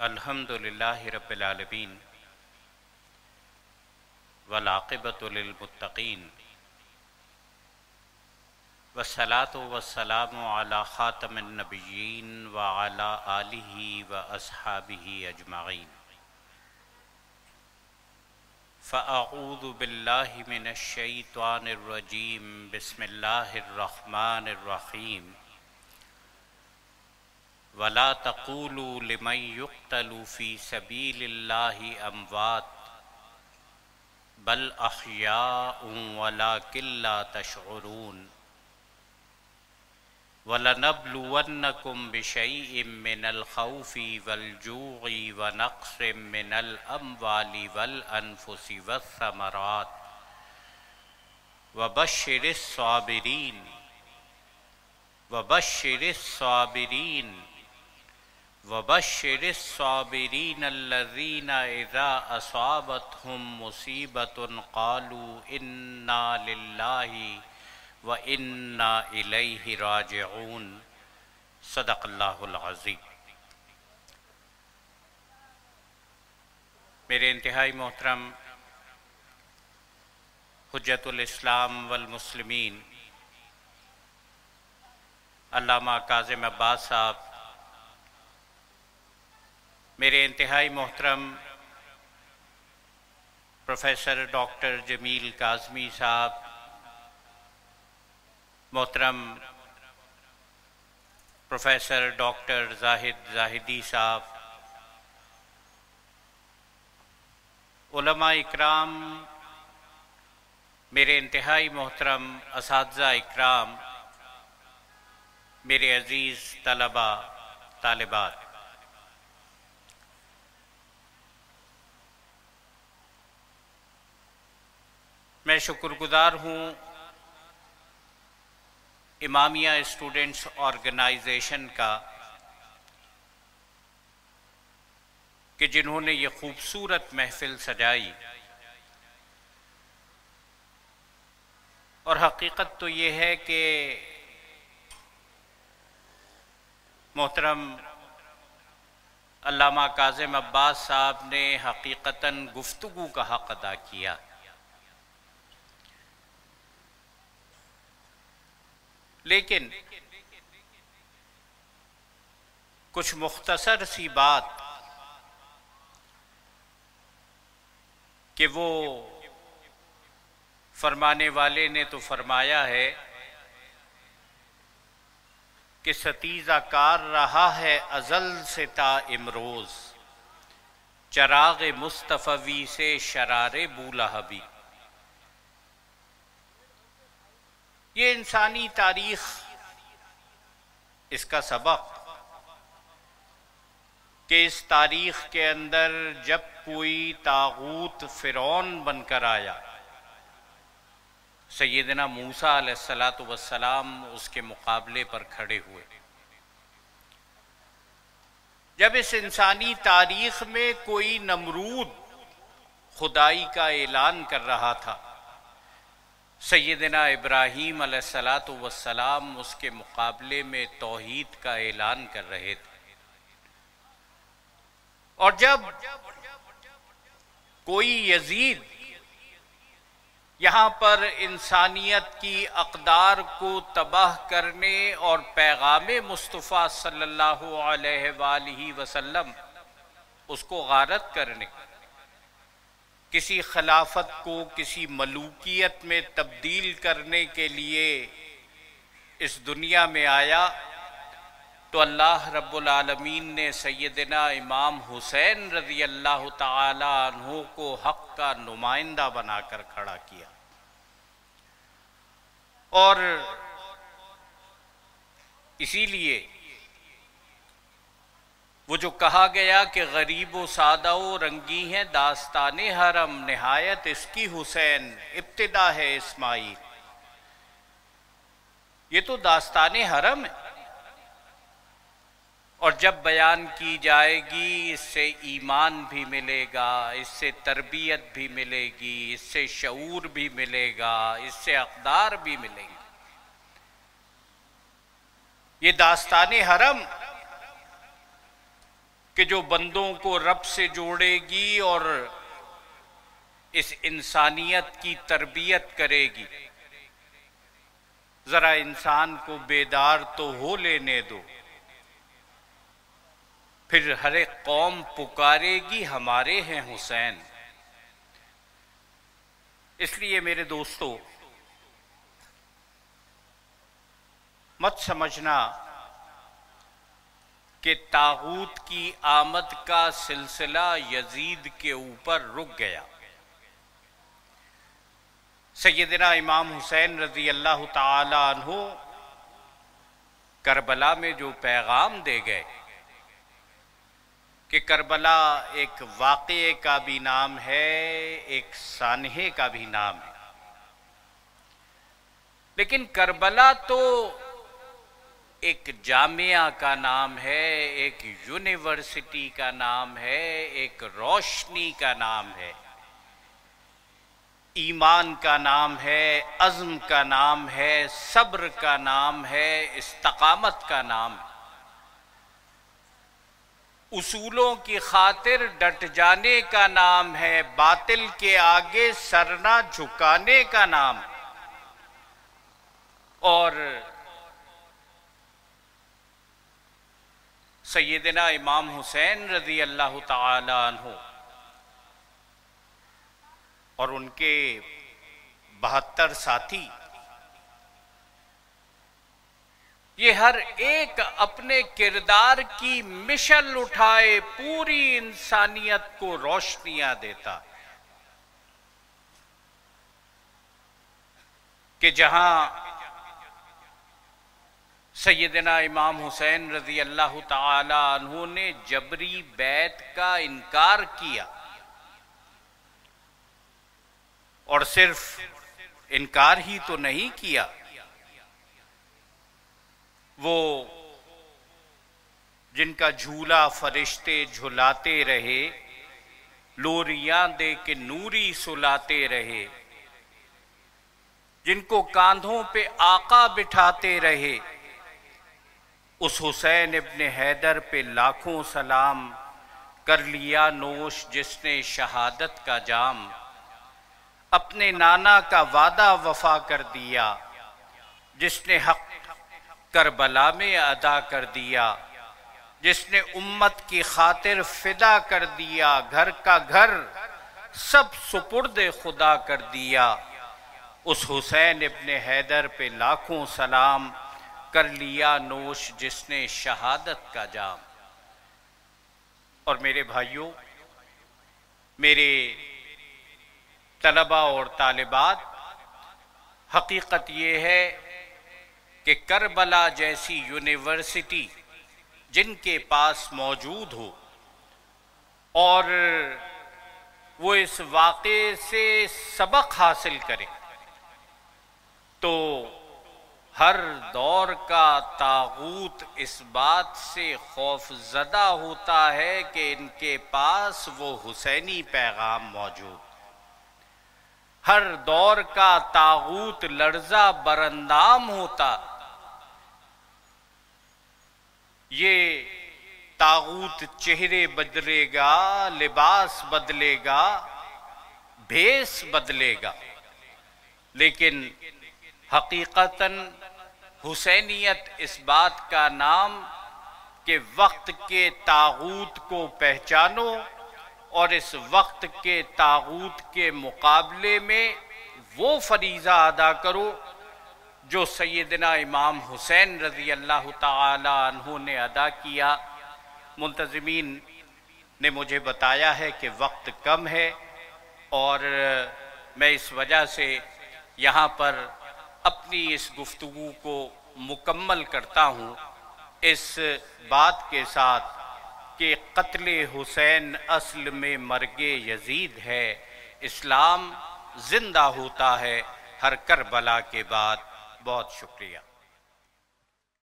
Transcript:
الحمد للہ رب العالمین والعاقبۃ للمتقین والصلاۃ والسلام علی خاتم النبیین وعلی آلہ واصحابہ اجمعین فاعوذ باللہ من الشیطان الرجیم بسم اللہ الرحمن الرحیم وَلَا تَقُولُوا لِمَنْ يُقْتَلُ فِي سَبِيلِ اللَّهِ أَمْوَاتٌ بَلْ أَحْيَاءٌ وَلَكِنْ لَا تَشْعُرُونَ وَلَنَبْلُوَنَّكُمْ بِشَيْءٍ مِّنَ الْخَوْفِ وَالْجُوعِ وَنَقْصٍ مِّنَ الْأَمْوَالِ وَالْأَنفُسِ وَالثَّمَرَاتِ وبشر الصابرين الذين إذا أصابتهم مصيبة قالوا إنا لله وإنا إليه راجعون صدق اللہ العظیم۔ میرے انتہائی محترم حجت الاسلام والمسلمین علامہ کاظم عباس صاحب، میرے انتہائی محترم پروفیسر ڈاکٹر جمیل کاظمی صاحب، محترم پروفیسر ڈاکٹر زاہد زاہدی صاحب، علماء اکرام، میرے انتہائی محترم اساتذہ اکرام، میرے عزیز طلباء طالبات، میں شکر گزار ہوں امامیہ اسٹوڈنٹس آرگنائزیشن کا کہ جنہوں نے یہ خوبصورت محفل سجائی، اور حقیقت تو یہ ہے کہ محترم علامہ کاظم عباس صاحب نے حقیقتاً گفتگو کا حق ادا کیا، لیکن کچھ مختصر سی بات کہ وہ فرمانے والے نے تو فرمایا ہے کہ ستیزہ کار رہا ہے ازل سے تا امروز، چراغ مصطفی سے شرار بولہبی۔ یہ انسانی تاریخ، اس کا سبق کہ اس تاریخ کے اندر جب کوئی طاغوت فرعون بن کر آیا، سیدنا موسیٰ علیہ السلام اس کے مقابلے پر کھڑے ہوئے۔ جب اس انسانی تاریخ میں کوئی نمرود خدائی کا اعلان کر رہا تھا، سیدنا ابراہیم علیہ السلام اس کے مقابلے میں توحید کا اعلان کر رہے تھے، اور جب کوئی یزید یہاں پر انسانیت کی اقدار کو تباہ کرنے اور پیغام مصطفیٰ صلی اللہ علیہ وآلہ وسلم اس کو غارت کرنے، کسی خلافت کو کسی ملوکیت میں تبدیل کرنے کے لیے اس دنیا میں آیا، تو اللہ رب العالمین نے سیدنا امام حسین رضی اللہ تعالی عنہ کو حق کا نمائندہ بنا کر کھڑا کیا، اور اسی لیے وہ جو کہا گیا کہ غریب و سادہ و رنگی ہیں داستان حرم، نہایت اس کی حسین ابتدا ہے اسماعیل، یہ تو داستان حرم ہے، اور جب بیان کی جائے گی اس سے ایمان بھی ملے گا، اس سے تربیت بھی ملے گی، اس سے شعور بھی ملے گا، اس سے اقدار بھی ملیں گے۔ یہ داستان حرم کہ جو بندوں کو رب سے جوڑے گی اور اس انسانیت کی تربیت کرے گی۔ ذرا انسان کو بیدار تو ہو لینے دو، پھر ہر ایک قوم پکارے گی ہمارے ہیں حسین۔ اس لیے میرے دوستو، مت سمجھنا کہ طاغوت کی آمد کا سلسلہ یزید کے اوپر رک گیا۔ سیدنا امام حسین رضی اللہ تعالی عنہ کربلا میں جو پیغام دے گئے کہ کربلا ایک واقعے کا بھی نام ہے، ایک سانحے کا بھی نام ہے، لیکن کربلا تو ایک جامعہ کا نام ہے، ایک یونیورسٹی کا نام ہے، ایک روشنی کا نام ہے، ایمان کا نام ہے، عزم کا نام ہے، صبر کا نام ہے، استقامت کا نام ہے، اصولوں کی خاطر ڈٹ جانے کا نام ہے، باطل کے آگے سر نہ جھکانے کا نام ہے۔ اور سیدنا امام حسین رضی اللہ تعالی عنہ اور ان کے 72 ساتھی، یہ ہر ایک اپنے کردار کی مشل اٹھائے پوری انسانیت کو روشنیاں دیتا کہ جہاں سیدنا امام حسین رضی اللہ تعالی عنہ نے جبری بیعت کا انکار کیا، اور صرف انکار ہی تو نہیں کیا، وہ جن کا جھولا فرشتے جھلاتے رہے، لوریاں دے کے نوری سلاتے رہے، جن کو کاندھوں پہ آقا بٹھاتے رہے، اس حسین ابن حیدر پہ لاکھوں سلام، کر لیا نوش جس نے شہادت کا جام، اپنے نانا کا وعدہ وفا کر دیا، جس نے حق کربلا میں ادا کر دیا، جس نے امت کی خاطر فدا کر دیا، گھر کا گھر سب سپرد خدا کر دیا، اس حسین ابن حیدر پہ لاکھوں سلام، کر لیا نوش جس نے شہادت کا جام۔ اور میرے بھائیوں، میرے طلباء اور طالبات، حقیقت یہ ہے کہ کربلا جیسی یونیورسٹی جن کے پاس موجود ہو اور وہ اس واقعے سے سبق حاصل کرے، تو ہر دور کا طاغوت اس بات سے خوف زدہ ہوتا ہے کہ ان کے پاس وہ حسینی پیغام موجود۔ ہر دور کا طاغوت لرزہ برندام ہوتا، یہ طاغوت چہرے بدلے گا، لباس بدلے گا، بھیس بدلے گا، لیکن حقیقتاً حسینیت اس بات کا نام کہ وقت کے طاغوت کو پہچانو اور اس وقت کے طاغوت کے مقابلے میں وہ فریضہ ادا کرو جو سیدنا امام حسین رضی اللہ تعالی عنہ نے ادا کیا۔ منتظمین نے مجھے بتایا ہے کہ وقت کم ہے، اور میں اس وجہ سے یہاں پر اپنی اس گفتگو کو مکمل کرتا ہوں اس بات کے ساتھ کہ قتل حسین اصل میں مرگ یزید ہے، اسلام زندہ ہوتا ہے ہر کربلا کے بعد۔ بہت شکریہ۔